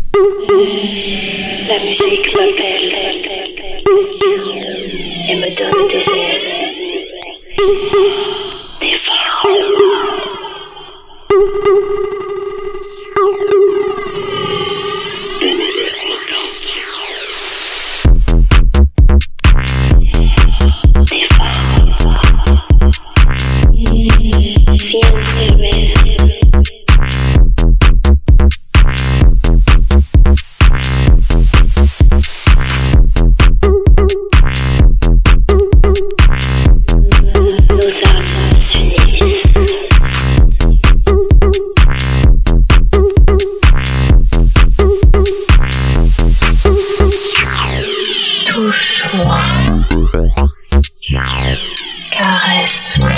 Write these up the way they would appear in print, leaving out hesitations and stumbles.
La musique m'appelle et me donne des ailes, des formes. Des nécessités. Des formes. Siempre. Nos âmes s'unissent. Touche-moi, caresse-moi,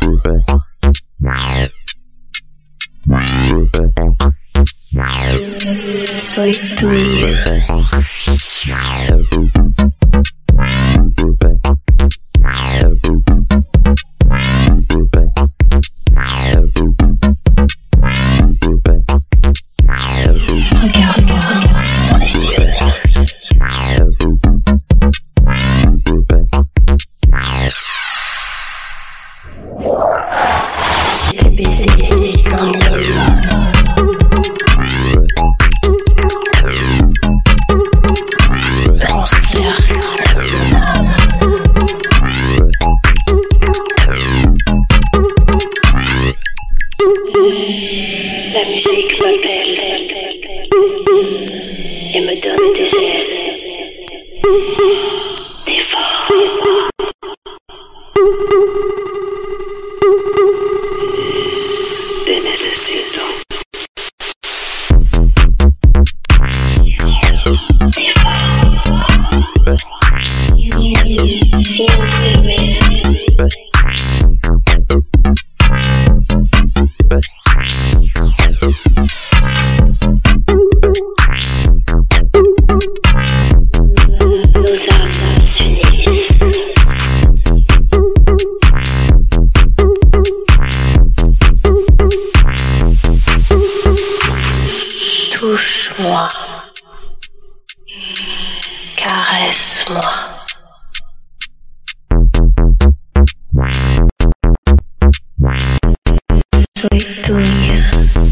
sois tuyo. Regarde-moi dans les yeux. Tes baisers m'envolent. Transpercent mon âme. La musique m'appelle et me donne des ailes, des formes. Des nécessités. Des formes. Siempre. Nos âmes s'unissent. Touche-moi, caresse-moi, soy tuya.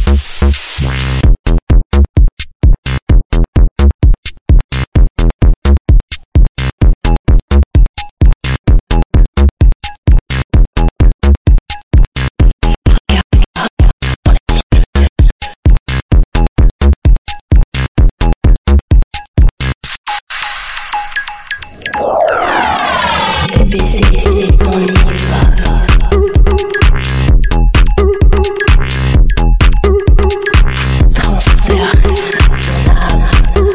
Tes baisers m'envolent. Transpercent mon âme.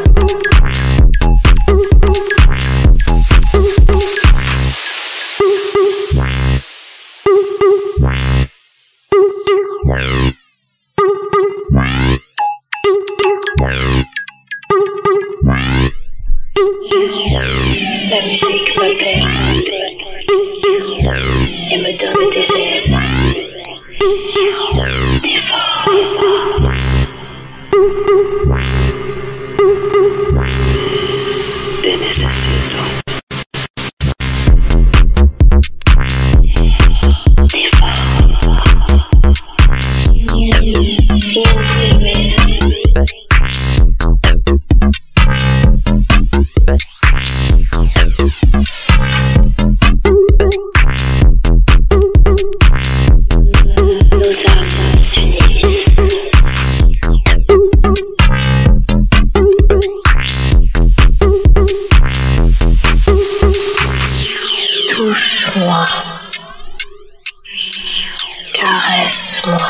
La musique m'appelle et me donne des ailes, des formes. Des nécessités. Des formes. Siempre. Nos âmes s'unissent. Touche-moi, caresse-moi,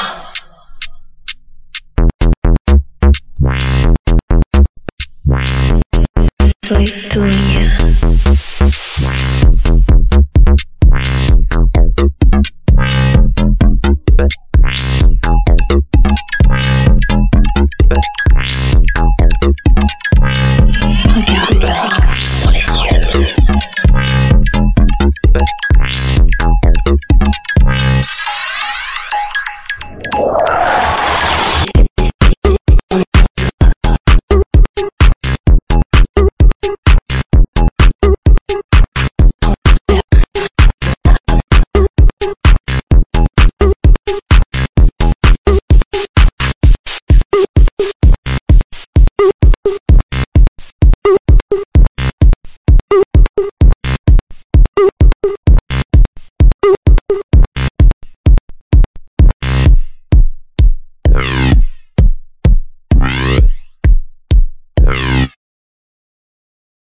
soy tuya.